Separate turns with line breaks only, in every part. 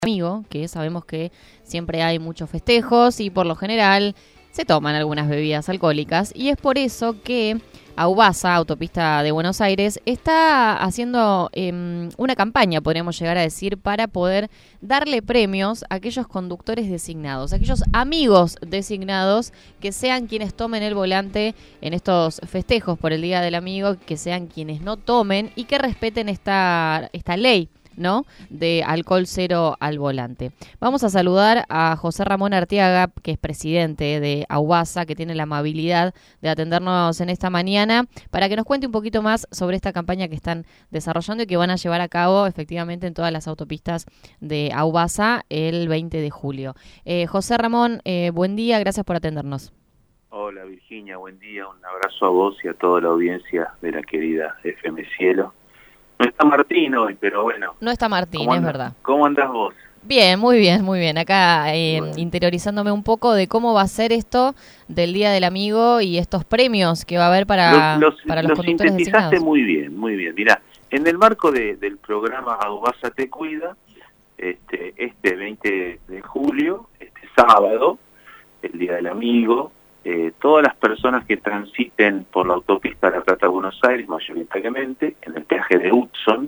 amigo, que sabemos que siempre hay muchos festejos y por lo general se toman algunas bebidas alcohólicas, y es por eso que Aubasa, Autopista de Buenos Aires, está haciendo una campaña, podríamos llegar a decir, para poder darle premios a aquellos conductores designados, a aquellos amigos designados que sean quienes tomen el volante en estos festejos por el Día del Amigo, que sean quienes no tomen y que respeten esta ley, ¿no?, de alcohol cero al volante. Vamos a saludar a José Ramón Arteaga, que es presidente de Aubasa, que tiene la amabilidad de atendernos en esta mañana, para que nos cuente un poquito más sobre esta campaña que están desarrollando y que van a llevar a cabo efectivamente en todas las autopistas de Aubasa el 20 de julio. José Ramón, buen día, gracias por atendernos.
Hola Virginia, buen día, un abrazo a vos y a toda la audiencia de la querida FM Cielo. No está Martín hoy, pero bueno.
No está Martín, es verdad.
¿Cómo andás vos?
Bien, muy bien, muy bien. Acá bueno, interiorizándome un poco de cómo va a ser esto del Día del Amigo y estos premios que va a haber para los conductores designados.
Muy bien, muy bien. Mirá, en el marco del programa Aubasa Te Cuida, este 20 de julio, este sábado, el Día del Amigo, todas las personas que transiten por la autopista La Plata-Buenos Aires, mayoritariamente, en el peaje de Hudson,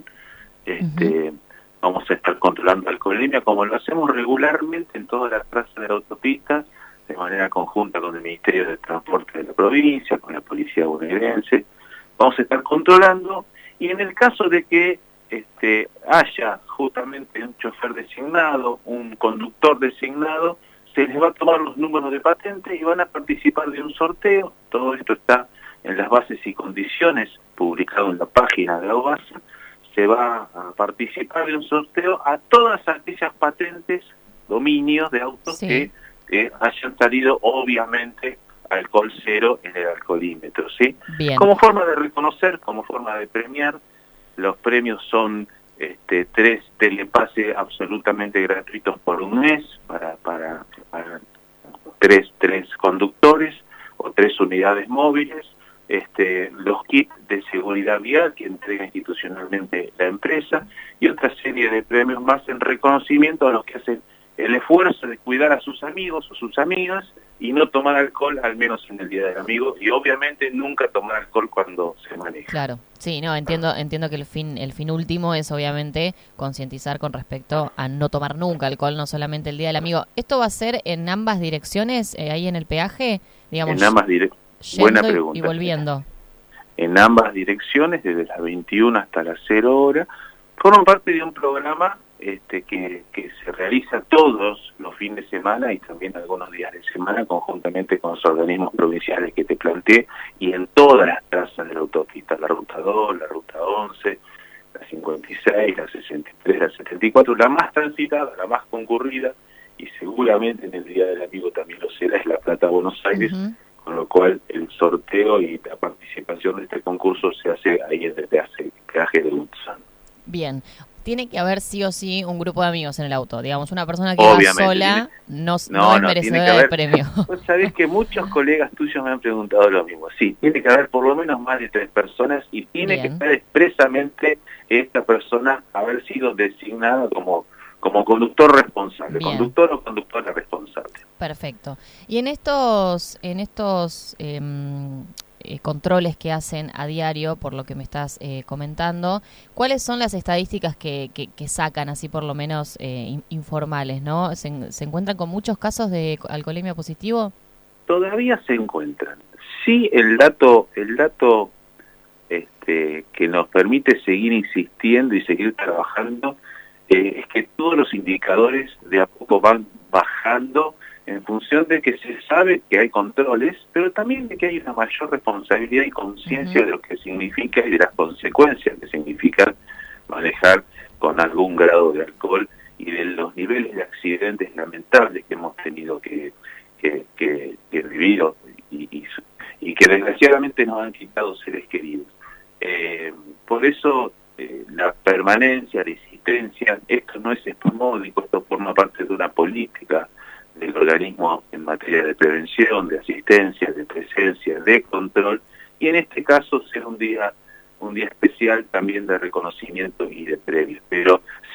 vamos a estar controlando alcoholemia, como lo hacemos regularmente en todas las trazas de la autopista, de manera conjunta con el Ministerio de Transporte de la provincia, con la Policía Bonaerense. Vamos a estar controlando, y en el caso de que haya justamente un chofer designado, un conductor designado, se les va a tomar los números de patente y van a participar de un sorteo. Todo esto está en las bases y condiciones, publicado en la página de Aubasa. Se va a participar de un sorteo a todas aquellas patentes, dominios de autos que hayan salido, obviamente, alcohol cero en el alcoholímetro, ¿sí?
Bien.
Como forma de reconocer, como forma de premiar, los premios son 3 telepase absolutamente gratuitos por un mes para tres conductores o 3 unidades móviles, los kits de seguridad vial que entrega institucionalmente la empresa, y otra serie de premios más en reconocimiento a los que hacen el esfuerzo de cuidar a sus amigos o sus amigas y no tomar alcohol, al menos en el Día del Amigo, y obviamente nunca tomar alcohol cuando se maneja.
Claro, sí, no, entiendo que el fin último es obviamente concientizar con respecto a no tomar nunca alcohol, no solamente el Día del Amigo. ¿Esto va a ser en ambas direcciones, ahí en el peaje? Digamos,
en ambas direcciones. Buena pregunta.
Y volviendo.
En ambas direcciones, desde las 21 hasta las 0 horas, forman parte de un programa que se realiza todos los fines de semana y también algunos días de semana, conjuntamente con los organismos provinciales que te planteé, y en todas las trazas de la autopista, la Ruta 2, la Ruta 11, la 56, la 63, la 74, la más transitada, la más concurrida, y seguramente en el Día del Amigo también lo será, es La Plata-Buenos Aires, con lo cual el sorteo y la participación de este concurso se hace ahí en el peaje de Hudson.
Bien. Tiene que haber sí o sí un grupo de amigos en el auto. Digamos, una persona que va sola no es merecedora del premio.
Vos sabés que muchos colegas tuyos me han preguntado lo mismo. Sí, tiene que haber por lo menos más de 3 personas y tiene que estar expresamente esta persona haber sido designada como conductor responsable. Bien. Conductor o conductora responsable.
Perfecto. Y en estos controles que hacen a diario, por lo que me estás comentando, ¿cuáles son las estadísticas que sacan, así por lo menos informales, ¿no? ¿Se encuentran con muchos casos de alcoholemia positivo?
Todavía se encuentran. Sí, el dato que nos permite seguir insistiendo y seguir trabajando es que todos los indicadores de a poco van bajando, en función de que se sabe que hay controles, pero también de que hay una mayor responsabilidad y conciencia de lo que significa y de las consecuencias que significa manejar con algún grado de alcohol y de los niveles de accidentes lamentables que hemos tenido que vivir y que desgraciadamente nos han quitado seres queridos. Por eso la permanencia, la insistencia, esto no es espasmódico, esto forma parte de una política del organismo en materia de prevención, de asistencia, de presencia, de control, y en este caso será un día especial también de reconocimiento y de premios. Pero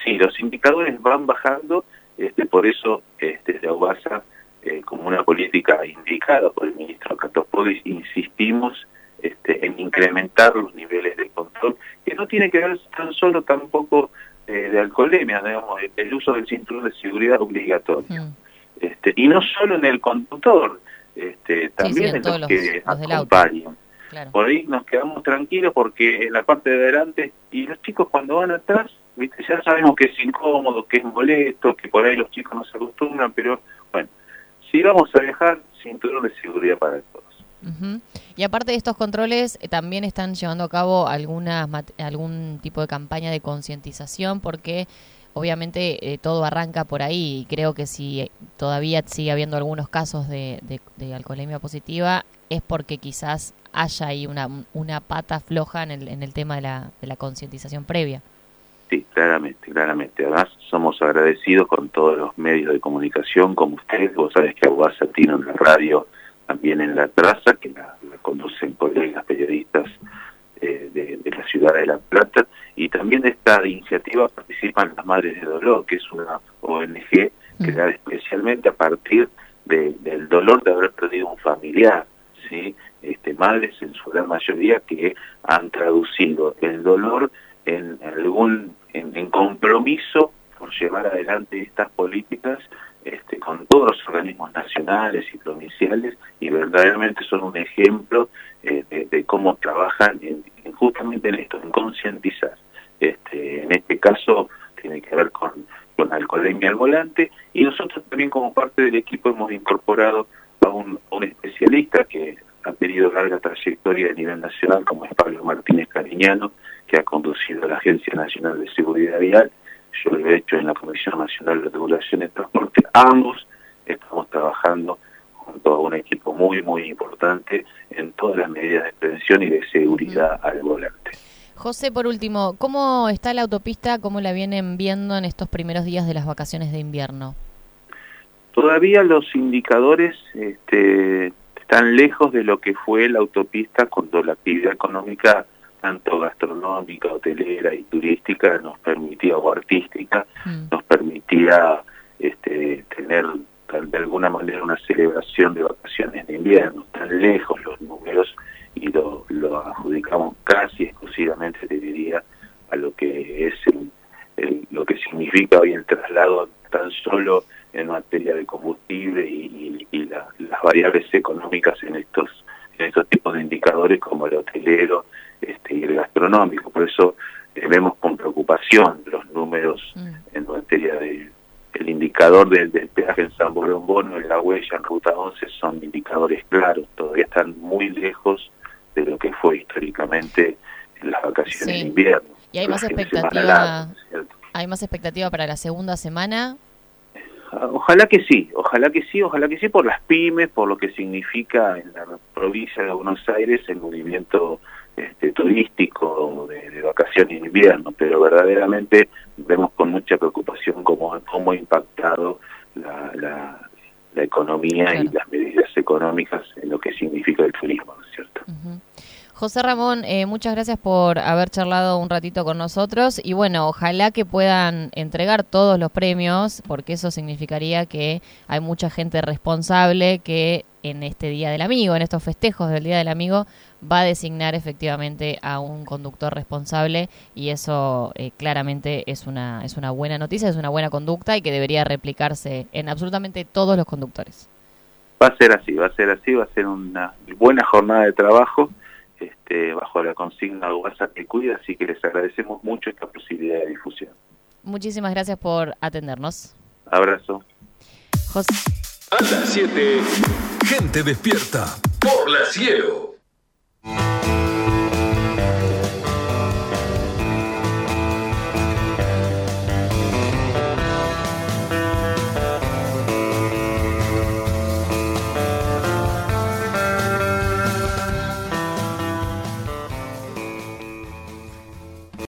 sí, los indicadores van bajando, por eso desde AUBASA, como una política indicada por el ministro Catopodis, insistimos en incrementar los niveles de control, que no tiene que ver tan solo tampoco de alcoholemia, digamos, el uso del cinturón de seguridad obligatorio. Y no solo en el conductor, también en los que acompañan. Claro. Por ahí nos quedamos tranquilos porque en la parte de adelante, y los chicos cuando van atrás, ¿viste? Ya sabemos que es incómodo, que es molesto, que por ahí los chicos no se acostumbran, pero bueno, si vamos a viajar, cinturón de seguridad para todos.
Y aparte de estos controles, también están llevando a cabo algún tipo de campaña de concientización, porque obviamente todo arranca por ahí, y creo que si todavía sigue habiendo algunos casos de alcoholemia positiva, es porque quizás haya ahí una pata floja en el tema de la concientización previa.
Sí, claramente. Además, somos agradecidos con todos los medios de comunicación, como ustedes. Vos sabés que AUBASA tiene una radio también en La Traza, que la conducen colegas periodistas de la ciudad de La Plata, y también de esta iniciativa participan las Madres de Dolor, que es una ONG que da especialmente a partir del dolor de haber perdido un familiar, ¿sí? Madres en su gran mayoría que han traducido el dolor en compromiso por llevar adelante estas políticas con todos los organismos nacionales y provinciales, y verdaderamente son un ejemplo de cómo trabajan justamente en esto, en concientizar. En este caso tiene que ver con alcoholemia al volante, y nosotros también como parte del equipo hemos incorporado a un especialista que ha tenido larga trayectoria a nivel nacional, como es Pablo Martínez Cariñano, que ha conducido la Agencia Nacional de Seguridad Vial. Yo lo he hecho en la Comisión Nacional de Regulación de Transporte. Ambos estamos trabajando junto a un equipo muy, muy importante en todas las medidas de prevención y de seguridad al volante.
José, por último, ¿cómo está la autopista? ¿Cómo la vienen viendo en estos primeros días de las vacaciones de invierno?
Todavía los indicadores están lejos de lo que fue la autopista cuando la actividad económica, tanto gastronómica, hotelera y turística, nos permitía, o artística, nos permitía tener de alguna manera una celebración de vacaciones de invierno. Tan lejos los números, y lo adjudicamos casi exclusivamente, te diría, a lo que es lo que significa hoy el traslado tan solo en materia de combustible y las variables económicas en estos tipos de indicadores, como el hotelero y el gastronómico. Por eso vemos con preocupación los números en materia el indicador del peaje en San Borondón, en La Huella, en Ruta 11, son indicadores claros, todavía están muy lejos de lo que fue históricamente en las vacaciones de invierno.
¿Y hay más expectativa? ¿Hay más expectativa para la segunda semana?
Ojalá que sí por las pymes, por lo que significa en la provincia de Buenos Aires el movimiento turístico de vacaciones de invierno, pero verdaderamente vemos con mucha preocupación cómo ha impactado la economía y las medidas económicas en lo que significa el turismo, ¿no es cierto?
José Ramón, muchas gracias por haber charlado un ratito con nosotros, y bueno, ojalá que puedan entregar todos los premios, porque eso significaría que hay mucha gente responsable que en este Día del Amigo, en estos festejos del Día del Amigo, va a designar efectivamente a un conductor responsable, y eso claramente es una buena noticia, es una buena conducta y que debería replicarse en absolutamente todos los conductores.
Va a ser así, va a ser una buena jornada de trabajo bajo la consigna AUBASA que cuida, así que les agradecemos mucho esta posibilidad de difusión.
Muchísimas gracias por atendernos.
Abrazo.
José.
A las 7, gente despierta por la Cielo.